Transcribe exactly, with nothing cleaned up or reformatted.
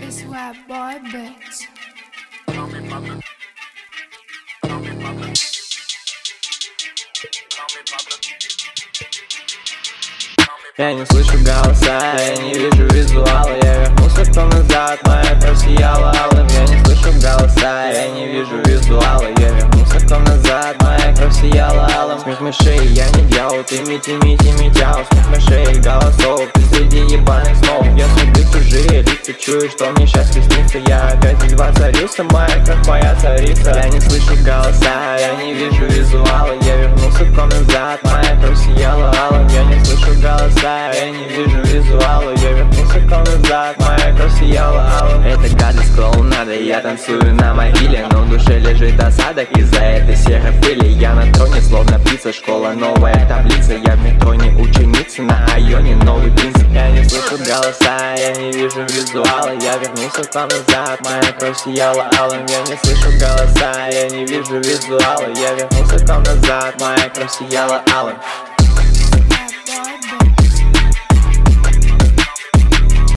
This white boy bitch. Я не слышу голоса, я не вижу визуала. Я вернулся кто назад, моя кровь сияла алым. Я не слышу голоса, я не вижу визуала. Я вернулся кто назад, моя кровь сияла алым. Смех мышей, я не дьявол, ты мити, мити, митяу. Смех мышей, голосов, ты среди ебаных снов. Я смотрю чужие лица, чую, что мне счастье снится. Я опять из воцарился, моя кровь моя царица. Я не слышу голоса, я не вижу визуала. Я вернулся кто назад, моя кровь сияла алым. Я не слышу голоса, я не вижу визуала. Я вернулся к вам назад, моя кровь сияла алым. Это гадость клоунада, я танцую на могиле, но в душе лежит осадок из-за этой серой пыли. Я на троне, словно птица, школа новая таблица. Я в метро не ученица, на айоне новый принцип. Я не слышу голоса, я не вижу визуала. Я вернулся к вам назад, моя кровь сияла алым. Я не слышу голоса, я не вижу визуала. Я вернулся к вам назад, моя кровь сияла алым.